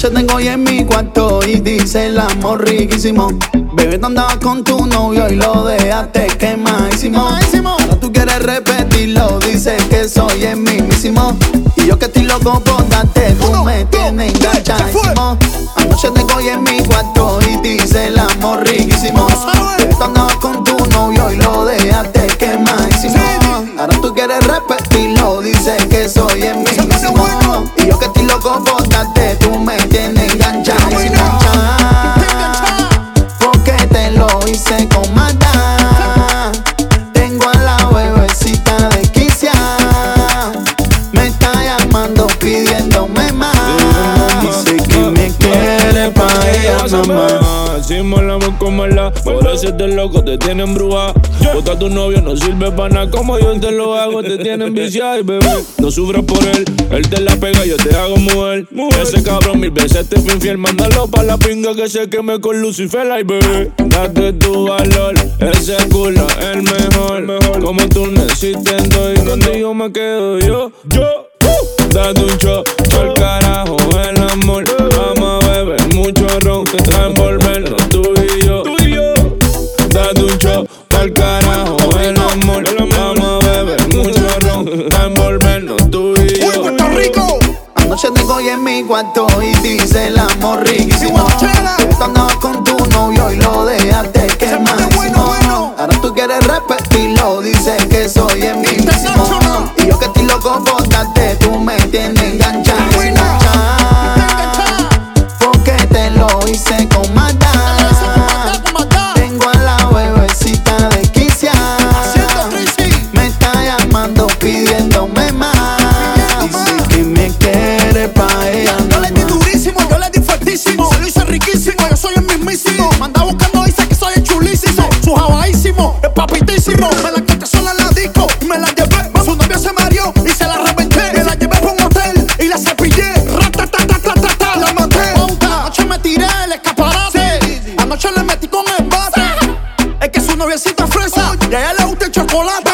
Anoche tengo hoy en mi cuarto y dice el amor riquísimo. Bebé, tú andabas con tu novio y lo dejaste quemadísimo. Ahora tú quieres repetirlo, dices que soy el mismísimo. Y yo que estoy loco por darte, tú me tienes enganchadísimo. Anoche tengo hoy en mi cuarto y dice el amor riquísimo. Bebé, tú andabas con tu novio y lo dejaste quemadísimo. Ahora tú quieres repetirlo, dices que soy el mismísimo. Y yo que estoy loco por darte, tú me tienes enganchadísimo. Porque te lo hice con maldad. Tengo a la bebecita de Quicia. Me está llamando pidiéndome más. Dice que me quiere pa' ella nomás. Hicimos el amor como la, por eso te loco, te tienen bruja. Bota a tu novio, no sirve pa' nada, como yo te lo hago, te tienen viciada. Y bebé, no sufras por él te la pega, yo te hago mujer. Ese cabrón 1000 veces te fui infiel, mándalo pa' la pinga que se queme con Lucifer. Ay bebé, date tu valor, ese culo es el mejor. Como tú necesitas y contigo me quedo yo. Date un shot, pa'l carajo el amor. Vamos a beber mucho ron, a envolvernos tú y yo. Date un shot, pa'l carajo el amor. Vamos a beber mucho ron, a envolvernos tú y yo. Puerto Rico. Anoche tengo hoy en mi cuarto y dice el amor riquísimo. Tú andabas con tu novio y lo dejaste quemadísimo. Ahora tú quieres repetirlo, dices que soy el mismísimo. Y yo que estoy loco por darte, tú me tienes enganchadísimo. Porque te lo hice con maldad. Tengo a la bebecita de Quicia. Me está llamando pidiéndome más. Dice que me quiere pa' ella. Yo le di durísimo, yo le di fuertísimo. Se lo hice riquísimo, yo soy el mismísimo. Me anda buscando, dice que soy el chulísimo. Su javaísimo, el papitísimo. Me la quité sola en la disco y me la llevé. Su novio se mareó y se la reventé. Me la llevé pa' un hotel y la cepillé. Ratatatatata, la maté. Anoche me tiré el escaparate. Anoche le metí con el bate. Es que su noviecita fresa y a ella le gusta el chocolate.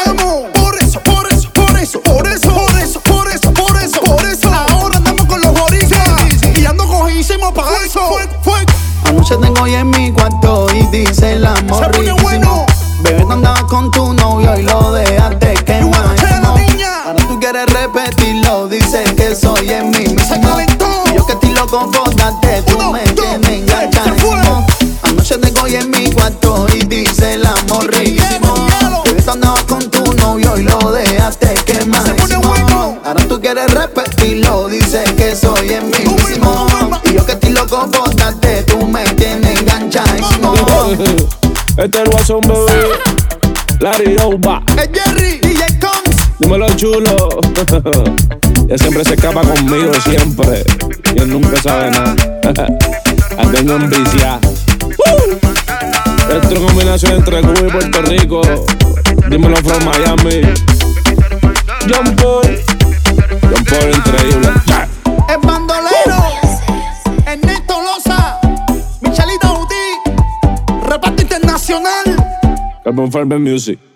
Por eso. Ahora andamos con los boricuas y ando cojísimo pa' eso. Anoche tengo hoy en mi cuarto y dice el amor riquísimo. Bebé, tú andabas con tu novio y lo dejaste quemadísimo. Ahora tú quieres repetirlo, dices que soy el mismísimo. Y yo que estoy loco por darte, tú me tienes enganchadísimo. Anoche tengo hoy en mi cuarto y dice el amor riquísimo. Bebé, tú andabas con tu novio y lo dejaste quemadísimo. Ahora tú quieres repetirlo, dices que soy el mismísimo. Y yo que estoy loco por darte, tú me tienes enganchadísimo. Este es el Guasón, bebé. Larry Oba. Es Jerry, DJ Combs. Dímelo chulo. Él siempre se escapa conmigo, siempre. Y él nunca sabe nada. La tengo envicia. Esta es una combinación entre Cuba y Puerto Rico. Dímelo from Miami. John Paul increíble. Es bandolero. Ernesto Loza. Michelito Uti. Reparto internacional. Carbon Farmer Music.